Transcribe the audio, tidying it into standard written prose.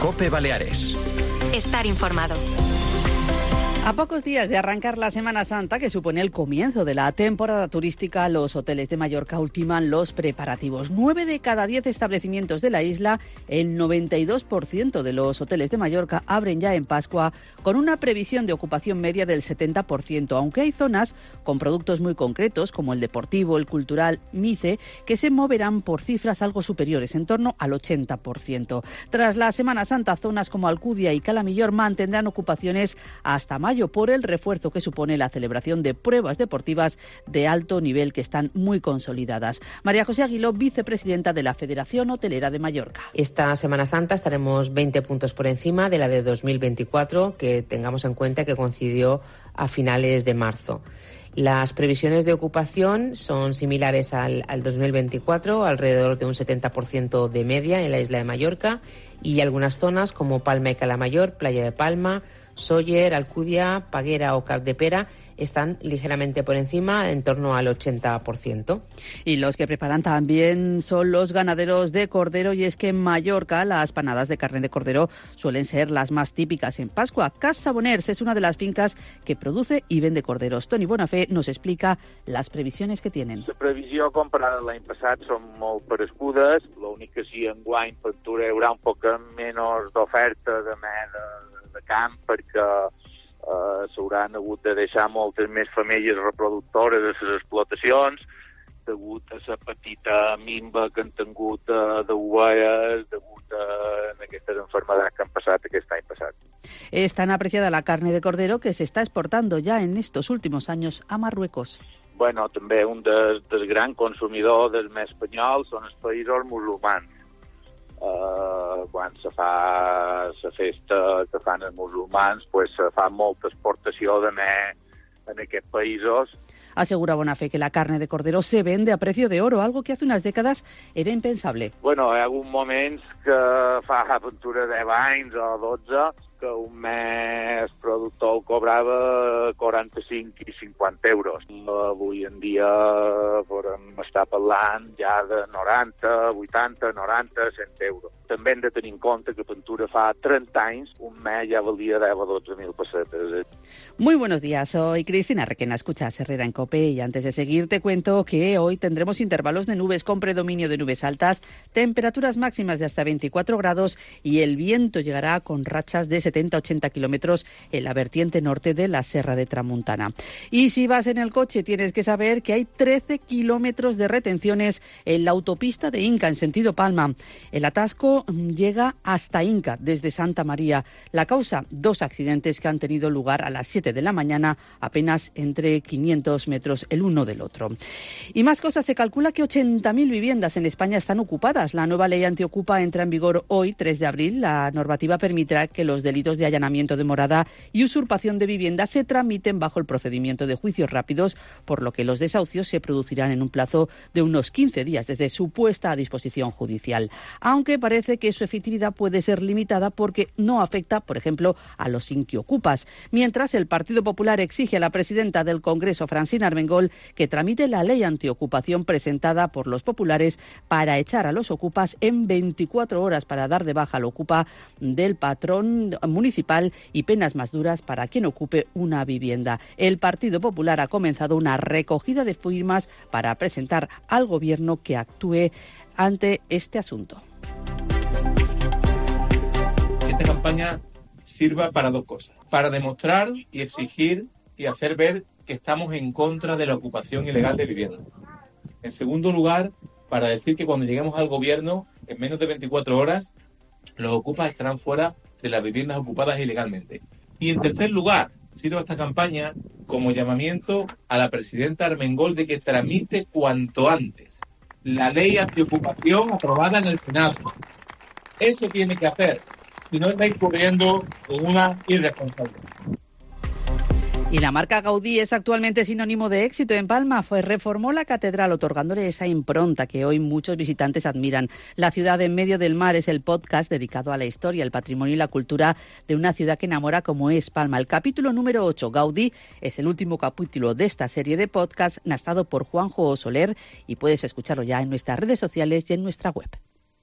COPE Baleares. Estar informado. A pocos días de arrancar la Semana Santa, que supone el comienzo de la temporada turística, los hoteles de Mallorca ultiman los preparativos. 9 de cada 10 establecimientos de la isla, el 92% de los hoteles de Mallorca abren ya en Pascua, con una previsión de ocupación media del 70%, aunque hay zonas con productos muy concretos, como el deportivo, el cultural, MICE, que se moverán por cifras algo superiores, en torno al 80%. Tras la Semana Santa, zonas como Alcudia y Calamillor mantendrán ocupaciones hasta mayo, por el refuerzo que supone la celebración de pruebas deportivas de alto nivel que están muy consolidadas. María José Aguiló, vicepresidenta de la Federación Hotelera de Mallorca. Esta Semana Santa estaremos 20 puntos por encima de la de 2024, que tengamos en cuenta que coincidió a finales de marzo. Las previsiones de ocupación son similares al 2024, alrededor de un 70% de media en la isla de Mallorca, y algunas zonas como Palma y Calamayor, Playa de Palma, Sóller, Alcudia, Paguera o Capdepera están ligeramente por encima, en torno al 80%. Y los que preparan también son los ganaderos de cordero, y es que en Mallorca las panadas de carne de cordero suelen ser las más típicas en Pascua. Cas Saboners es una de las fincas que produce i vende corderos. Toni Bonafé nos explica las previsiones que tienen. La previsió comparada amb l'any passat són molt parescudes, l'únic que sí enguany Ventura hi haurà un poc menys d'oferta de camp perquè s'hauran hagut de deixar moltes més femelles reproductores de les explotacions degut a la petita minva que han tingut d'ovelles, degut a aquestes malalties que han passat aquest any passat. Es tan apreciada la carne de cordero que se está exportando ya en estos últimos años a Marruecos. Bueno, també un dels grans consumidors dels més espanyols són els països musulmans. Quan se fa la festa que fan els musulmans, pues se fa molta exportació de més en aquests països. Asegura Bonafé que la carne de cordero se vende a precio de oro, algo que hace unas décadas era impensable. Bueno, hi ha hagut moments que fa aventura 10 anys o 12 que un mes productor cobrava 45 i 50 euros. Avui en dia podem estar parlant ja de 90, 80, 90, 100 euros. També hem de tenir en compte que Ventura fa 30 anys un mes ja valia 10 o 12.000 pessetes. Muy buenos días, soy Cristina Requena, escuchas Herrera en COPE, y antes de seguir te cuento que hoy tendremos intervalos de nubes con predominio de nubes altas, temperaturas máximas de hasta 24 grados y el viento llegará con rachas de 70-80 kilómetros en la vertiente norte de la Serra de Tramuntana. Y si vas en el coche tienes que saber que hay 13 kilómetros de retenciones en la autopista de Inca en sentido Palma. El atasco llega hasta Inca desde Santa María. La causa, 2 accidentes que han tenido lugar a las 7 de la mañana, apenas entre 500 metros el uno del otro. Y más cosas, se calcula que 80.000 viviendas en España están ocupadas. La nueva ley antiocupa entra en vigor hoy, 3 de abril. La normativa permitirá que los delitos de allanamiento de morada y usurpación de vivienda se tramiten bajo el procedimiento de juicios rápidos, por lo que los desahucios se producirán en un plazo de unos 15 días desde su puesta a disposición judicial. Aunque parece que su efectividad puede ser limitada porque no afecta, por ejemplo, a los inquiocupas. Mientras, el Partido Popular exige a la presidenta del Congreso, Francina Armengol, que tramite la ley antiocupación presentada por los populares para echar a los ocupas en 24 horas para dar de baja al ocupa del patrón municipal y penas más duras para quien ocupe una vivienda. El Partido Popular ha comenzado una recogida de firmas para presentar al Gobierno que actúe ante este asunto. Esta campaña sirva para 2 cosas. Para demostrar y exigir y hacer ver que estamos en contra de la ocupación ilegal de vivienda. En segundo lugar, para decir que cuando lleguemos al gobierno, en menos de 24 horas, los ocupas estarán fuera de las viviendas ocupadas ilegalmente. Y en tercer lugar, sirva esta campaña como llamamiento a la presidenta Armengol de que tramite cuanto antes la ley antiocupación aprobada en el Senado. Eso tiene que hacer, si no está incurriendo en una irresponsabilidad. Y la marca Gaudí es actualmente sinónimo de éxito en Palma. Reformó la catedral otorgándole esa impronta que hoy muchos visitantes admiran. La ciudad en medio del mar es el podcast dedicado a la historia, el patrimonio y la cultura de una ciudad que enamora como es Palma. El capítulo número 8, Gaudí, es el último capítulo de esta serie de podcasts narrado por Juanjo Soler y puedes escucharlo ya en nuestras redes sociales y en nuestra web.